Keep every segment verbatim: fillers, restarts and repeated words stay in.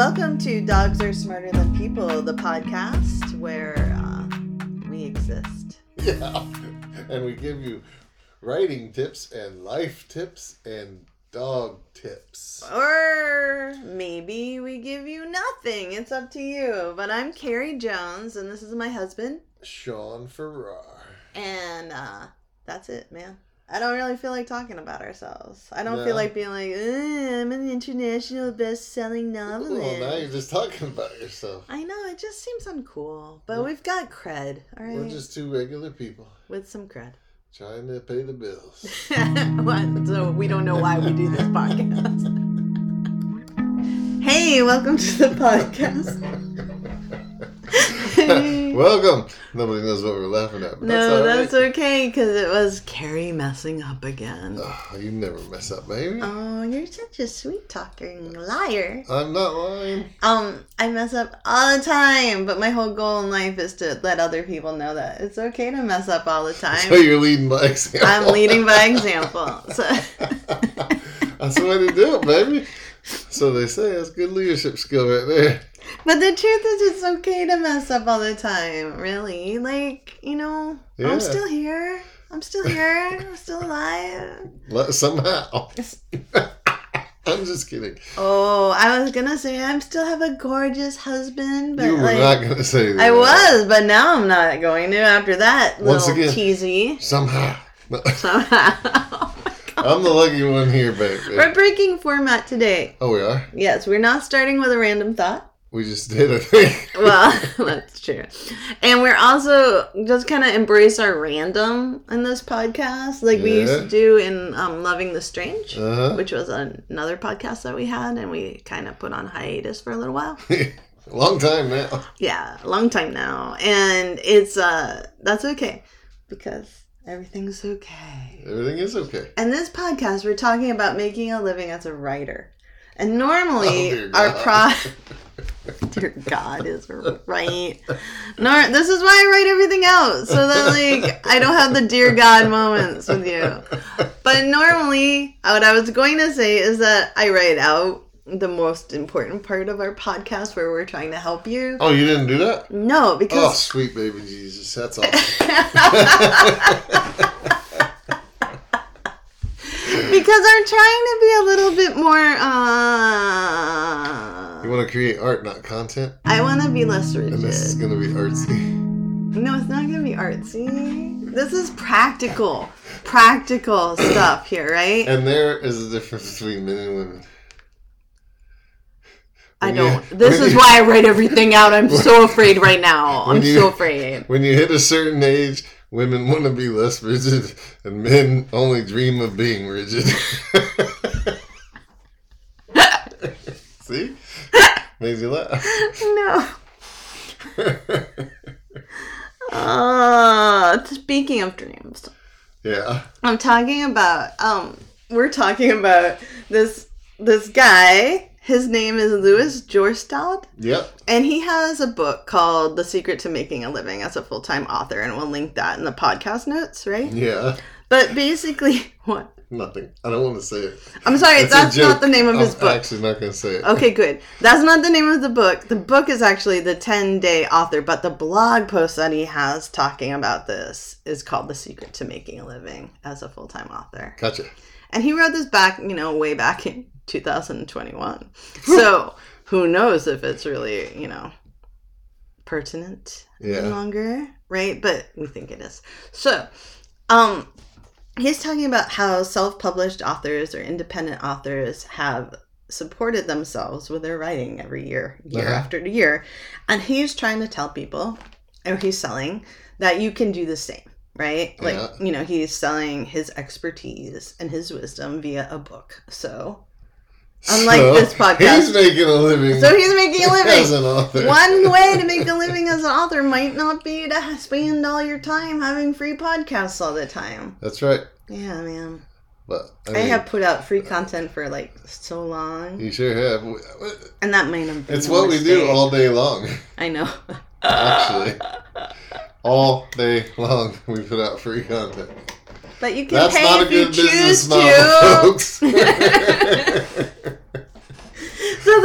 welcome to Dogs Are Smarter Than People, the podcast where uh, we exist. Yeah, and we give you writing tips and life tips and dog tips. Or maybe we give you nothing. It's up to you. But I'm Carrie Jones, and this is my husband, Sean Farrar. And uh, that's it, man. I don't really feel like talking about ourselves. I don't No. feel like being like, I'm an international best-selling novelist. Well, now you're just talking about yourself. I know, it just seems uncool. But we've got cred, all right? We're just two regular people. With some cred. Trying to pay the bills. What? So we don't know why we do this podcast. Hey, welcome to the podcast. Welcome. Nobody knows what we're laughing at. But No, that's, that's okay, because it was Carrie messing up again. Oh, you never mess up, baby. Oh, you're such a sweet talking liar. I'm not lying. Um, I mess up all the time, but my whole goal in life is to let other people know that it's okay to mess up all the time. So you're leading by example. I'm leading by example. So That's the way to do it, baby. So they say that's good leadership skill right there. But the truth is, it's okay to mess up all the time, really. Like, you know, Yeah. I'm still here. I'm still here. I'm still alive. Let- Somehow. I'm just kidding. Oh, I was going to say I still have a gorgeous husband. But You were like, not going to say that. I was, but now I'm not going to after that Once little again, teasy. Somehow. Somehow. I'm the lucky one here, baby. We're breaking format today. Oh, we are? Yes, we're not starting with a random thought. We just did, I think. Well, that's true. And we're also just kind of embrace our random in this podcast, like we used Yeah. to do in um, Loving the Strange, Uh-huh. which was another podcast that we had, and we kind of put on hiatus for a little while. Long time now. Yeah, a long time now. And it's, uh, that's okay, because everything's okay. Everything is okay. And this podcast, we're talking about making a living as a writer. And normally, Oh, dear our God. pro... Dear God is right. No, this is why I write everything out. So that, like, I don't have the dear God moments with you. But normally, what I was going to say is that I write out the most important part of our podcast where we're trying to help you. Oh, you didn't do that? No, Oh, because... sweet baby Jesus. That's awesome. Because I'm trying to be a little bit more, uh... You want to create art, not content? I want to be less rigid. And this is going to be artsy. No, it's not going to be artsy. This is practical. Practical stuff here, right? And there is a difference between men and women. I When don't. you- This when is you- why I write everything out. I'm so afraid right now. I'm When you- so afraid. When you hit a certain age, women want to be less rigid, and men only dream of being rigid. See? Made you laugh. No. Uh, speaking of dreams, Yeah. I'm talking about, um, we're talking about this, this guy. His name is Louis Jorstad. Yep. And he has a book called The Secret to Making a Living as a Full-Time Author, and we'll link that in the podcast notes, right? Yeah. But basically, what? Nothing. I don't want to say it. I'm sorry, It's a that's joke. not the name of his I'm book. actually not going to say it. Okay, good. That's not the name of the book. The book is actually the ten-day author, but the blog post that he has talking about this is called The Secret to Making a Living as a Full-Time Author. Gotcha. And he wrote this back, you know, way back in two thousand twenty-one. So who knows if it's really, you know, pertinent Yeah. any longer, right? But we think it is. So, um, he's talking about how self-published authors or independent authors have supported themselves with their writing every year, year Uh-huh. after year. And he's trying to tell people, or he's selling, that you can do the same. Right? Like, Yeah. you know, he's selling his expertise and his wisdom via a book. So, unlike So, this podcast. He's making a living. So he's making a living. As an author. One way to make a living as an author might not be to spend all your time having free podcasts all the time. That's right. Yeah, man. But I, I mean, have put out free content for like so long. You sure have. And that might have been It's a what we do mistake. all day long. I know. Actually. All day long, we put out free content. But you can That's pay not a if you good choose business model, to. folks. So the, the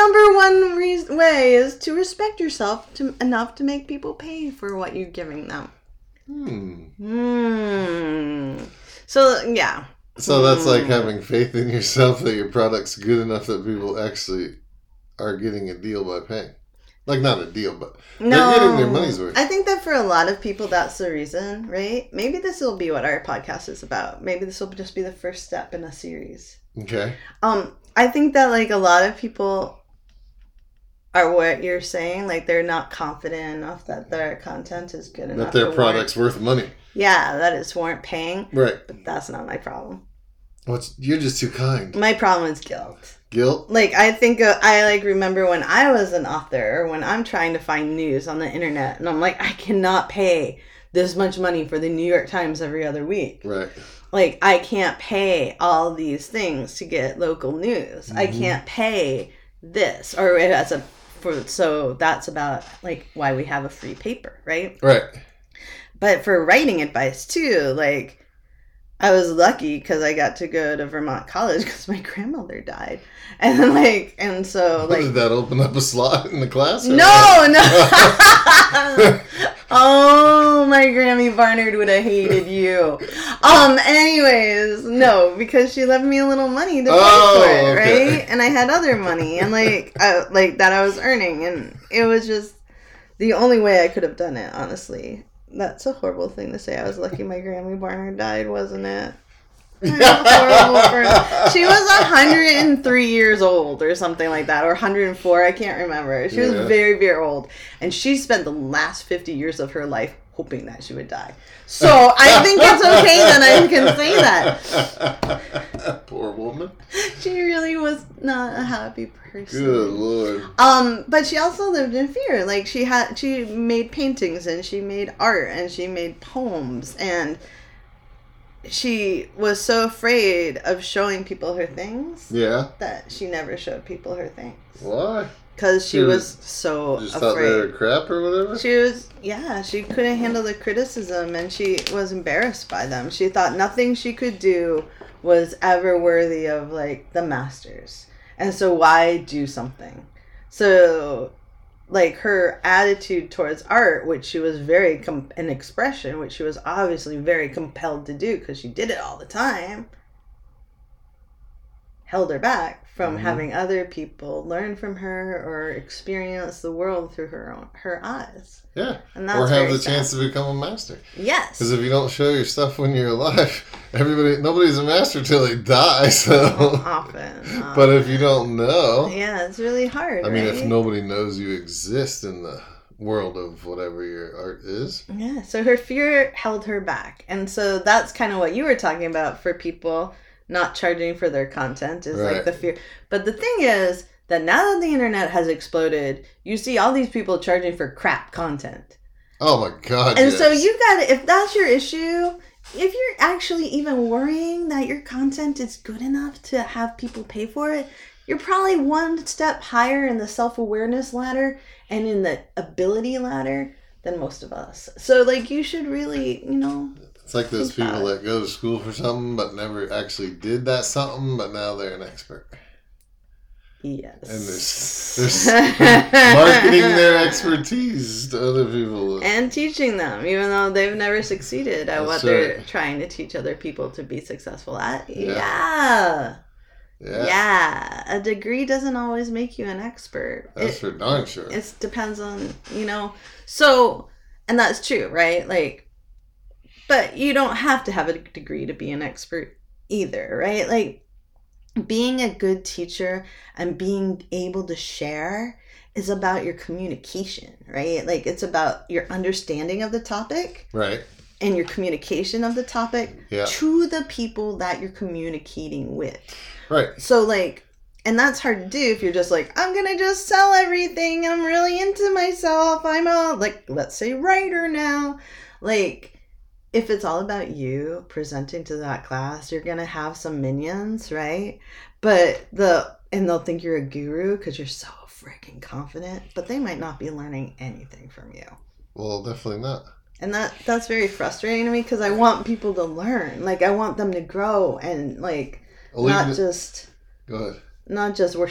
number one re- way is to respect yourself to, enough to make people pay for what you're giving them. Hmm. Hmm. So, yeah. So that's like having faith in yourself that your product's good enough that people actually are getting a deal by paying. Like, not a deal, but no, they're getting their money's worth. I think that for a lot of people, that's the reason, right? Maybe this will be what our podcast is about. Maybe this will just be the first step in a series. Okay. Um, I think that, like, a lot of people are what you're saying. Like, they're not confident enough that their content is good enough. That their product's worth money. Yeah, that it's warrant paying. Right. But that's not my problem. What's You're just too kind. My problem is guilt. Guilt? Like, I think, uh, I, like, remember when I was an author, or when I'm trying to find news on the internet, and I'm like, I cannot pay this much money for the New York Times every other week. Right. Like, I can't pay all these things to get local news. Mm-hmm. I can't pay this. Or it has a, for, so that's about, like, why we have a free paper, right? Right. But for writing advice, too, like, I was lucky because I got to go to Vermont College because my grandmother died. And then, like, and so, like... Did that open up a slot in the class? No, no. Oh, my Grammy Barnard would have hated you. Um, anyways, no, because she left me a little money to pay oh, for it, okay. right? And I had other money, and, like, I, like, that I was earning. And it was just the only way I could have done it, honestly. That's a horrible thing to say. I was lucky my Grammy Barnard died, wasn't it? Horrible for... She was one hundred three years old or something like that, or one hundred four. I can't remember. She was yeah. very, very old. And she spent the last fifty years of her life hoping that she would die. So I think it's okay that I can say that. Poor woman. She really was not a happy person. Good Lord. Um, but she also lived in fear. Like, she had, she made paintings, and she made art, and she made poems, and she was so afraid of showing people her things. Yeah. That she never showed people her things. Why? Because she, she was, was so just afraid. Thought they were crap or whatever? She was, yeah, she couldn't handle the criticism, and she was embarrassed by them. She thought nothing she could do was ever worthy of, like, the masters. And so why do something? So, like, her attitude towards art, which she was very, com- an expression, which she was obviously very compelled to do because she did it all the time, held her back from mm-hmm. having other people learn from her or experience the world through her own, her eyes. Yeah. And that's or have the sad. chance to become a master. Yes. Because if you don't show your stuff when you're alive, everybody, nobody's a master till they die. So often. Um, but if you don't know, yeah, it's really hard. I mean, right? if nobody knows you exist in the world of whatever your art is. Yeah. So her fear held her back, and so that's kind of what you were talking about for people not charging for their content is right. like the fear. But the thing is that now that the internet has exploded, you see all these people charging for crap content. Oh my God. And yes. so you got to, if that's your issue, if you're actually even worrying that your content is good enough to have people pay for it, you're probably one step higher in the self-awareness ladder and in the ability ladder than most of us. So, like, you should really, you know... It's like those people that go to school for something but never actually did that something, but now they're an expert. Yes. And they're, they're marketing their expertise to other people. And teaching them, even though they've never succeeded at That's what right. they're trying to teach other people to be successful at. Yeah. Yeah. Yeah. Yeah. A degree doesn't always make you an expert. That's it, for darn sure. It depends on, you know. So, and that's true, right? Like, but you don't have to have a degree to be an expert either, right? Like, being a good teacher and being able to share is about your communication, right? Like, it's about your understanding of the topic. Right. And your communication of the topic yeah. to the people that you're communicating with. Right. So, like, and that's hard to do if you're just like, I'm going to just sell everything. I'm really into myself. I'm a, like, let's say writer now. Like, if it's all about you presenting to that class, you're going to have some minions, right? But the, and they'll think you're a guru because you're so freaking confident, but they might not be learning anything from you. Well, definitely not. And that that's very frustrating to me because I want people to learn. Like, I want them to grow and, like, well, not even, just... Go ahead. Not just worship.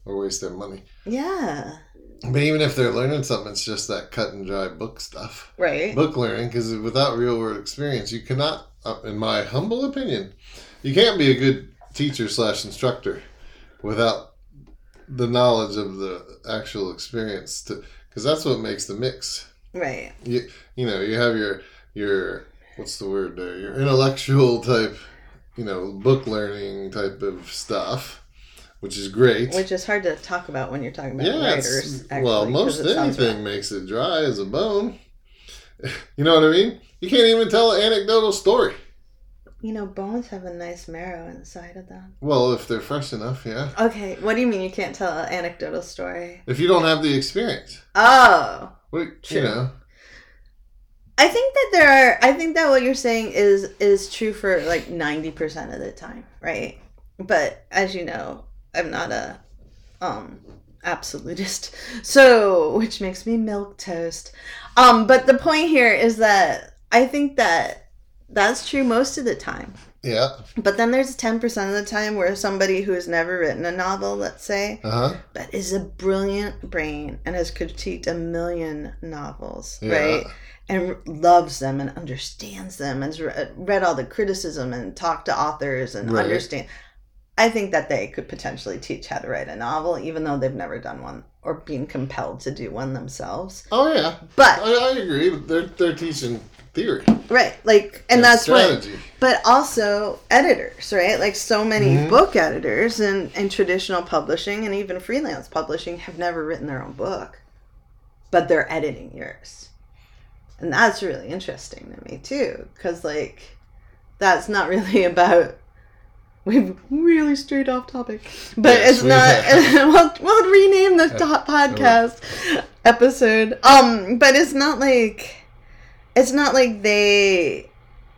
or waste their money. Yeah. But even if they're learning something, it's just that cut and dry book stuff. Right. Book learning, because without real world experience, you cannot, uh, in my humble opinion, you can't be a good teacher slash instructor without the knowledge of the actual experience. To because that's what makes the mix. Right. You you know you have your your what's the word there? Your intellectual type, you know, book learning type of stuff. Which is great. Which is hard to talk about when you're talking about yeah, writers. Actually, well, most anything makes it dry as a bone. You know what I mean? You can't even tell an anecdotal story. You know, bones have a nice marrow inside of them. Well, if they're fresh enough, yeah. Okay, what do you mean you can't tell an anecdotal story? If you don't have the experience. Oh. Well, true. You know. I think that there are, I think that what you're saying is is true for like ninety percent of the time, right? But as you know, I'm not a um absolutist, so which makes me milk toast. Um, but the point here is that I think that that's true most of the time. Yeah. But then there's ten percent of the time where somebody who has never written a novel, let's say, uh-huh. but is a brilliant brain and has critiqued a million novels, yeah. right? And loves them and understands them and has re- read all the criticism and talked to authors and right. understand. I think that they could potentially teach how to write a novel, even though they've never done one or been compelled to do one themselves. Oh yeah, but I, I agree. They're they're teaching theory, right? Like, and, and that's strategy. what. But also editors, right? Like so many mm-hmm. book editors and in traditional publishing and even freelance publishing have never written their own book, but they're editing yours, and that's really interesting to me too, because like that's not really about. We've really strayed off topic, but yes, it's not. we'll, we'll rename the top podcast episode. Um, but it's not like it's not like they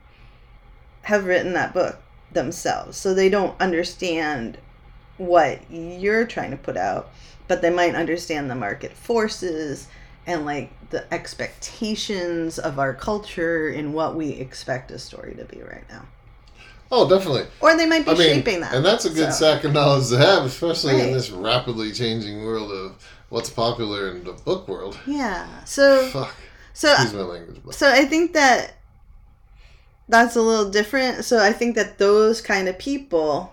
have written that book themselves, so they don't understand what you're trying to put out. But they might understand the market forces and like the expectations of our culture and what we expect a story to be right now. Oh, definitely. Or they might be I mean, shaping that. And that's a good so. sack of knowledge to have, especially right. in this rapidly changing world of what's popular in the book world. Yeah. So, Fuck. So, Excuse my language. But. So I think that that's a little different. So I think that those kind of people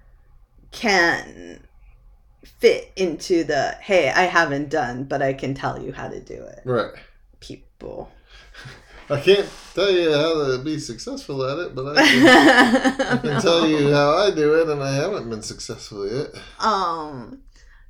can fit into the, hey, I haven't done, but I can tell you how to do it. Right. People. I can't tell you how to be successful at it, but I can, I can no. tell you how I do it, and I haven't been successful yet. Um,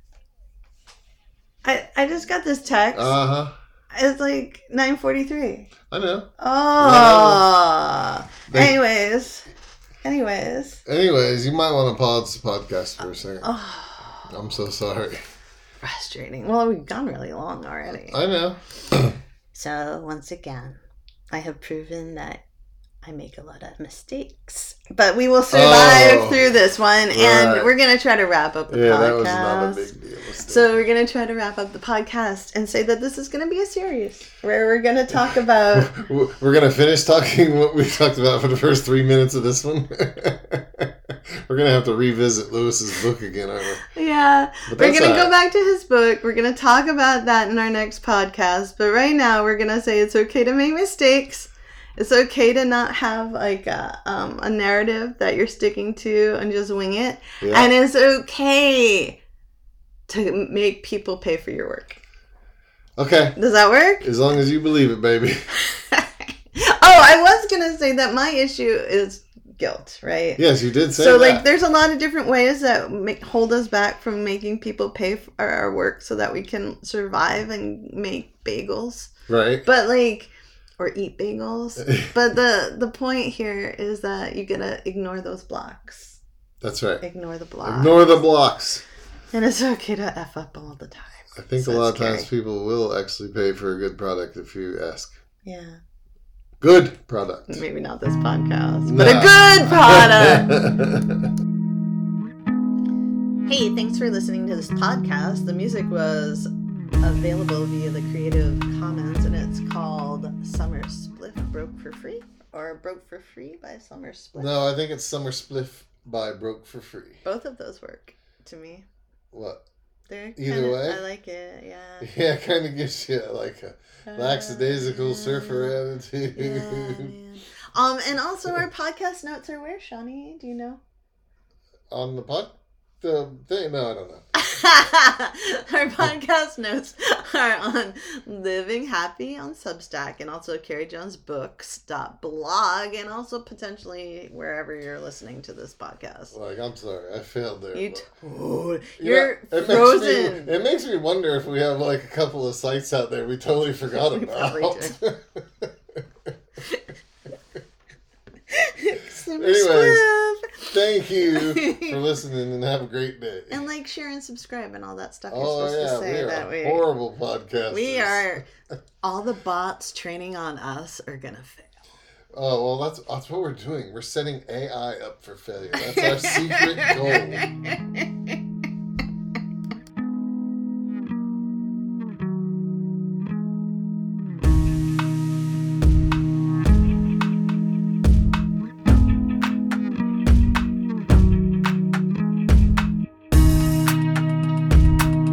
I I just got this text. Uh huh. It's like nine forty-three. I know. Oh. They, anyways. Anyways. Anyways, you might want to pause the podcast for a second. Oh. I'm so sorry. Frustrating. Well, we've gone really long already. I know. So, once again, I have proven that I make a lot of mistakes. But we will survive oh, through this one. Right. And we're going to try to wrap up the yeah, podcast. That was not a big deal. So we're going to try to wrap up the podcast and say that this is going to be a series where we're going to talk about... We're going to finish talking what we talked about for the first three minutes of this one. We're going to have to revisit Lewis's book again, aren't we? Yeah. We're going to go back to his book. We're going to talk about that in our next podcast. But right now, we're going to say it's okay to make mistakes. It's okay to not have like a, um, a narrative that you're sticking to and just wing it. Yeah. And it's okay to make people pay for your work. Okay. Does that work? As long as you believe it, baby. Oh, I was going to say that my issue is guilt, right? Yes, you did say so, that. So, like, there's a lot of different ways that make, hold us back from making people pay for our work so that we can survive and make bagels. Right. But, like... Or eat bagels. But the, the point here is that you gotta ignore those blocks. That's right. Ignore the blocks. Ignore the blocks. And it's okay to F up all the time. I think so a lot of times people will actually pay for a good product if you ask. Yeah. Good product. Maybe not this podcast, nah. But a good product. Hey, thanks for listening to this podcast. The music was available via the Creative Commons, and it's called Summer Spliff Broke for Free, or Broke for Free by Summer Spliff. No, I think it's Summer Spliff by Broke for Free. Both of those work to me. What? They're Either kinda, way. I like it, yeah. Yeah, it kind of gives you like a lackadaisical surfer attitude. Yeah, man. Um, and also our podcast notes are where, Shawnee? Do you know? On the pod? The thing? No, I don't know. Our podcast notes are on Living Happy on Substack and also Carrie Jones Books dot blog and also potentially wherever you're listening to this podcast. Like, I'm sorry, I failed there. You but, you're yeah, it frozen. Makes me, it makes me wonder if we have like a couple of sites out there we totally forgot We about. probably Anyways, thank you for listening and have a great day. And like, share, and subscribe and all that stuff Oh, you're supposed yeah, to say. we are that we, horrible podcasters. We are, all the bots training on us are going to fail. Oh, well, that's, that's what we're doing. We're setting A I up for failure. That's our secret goal.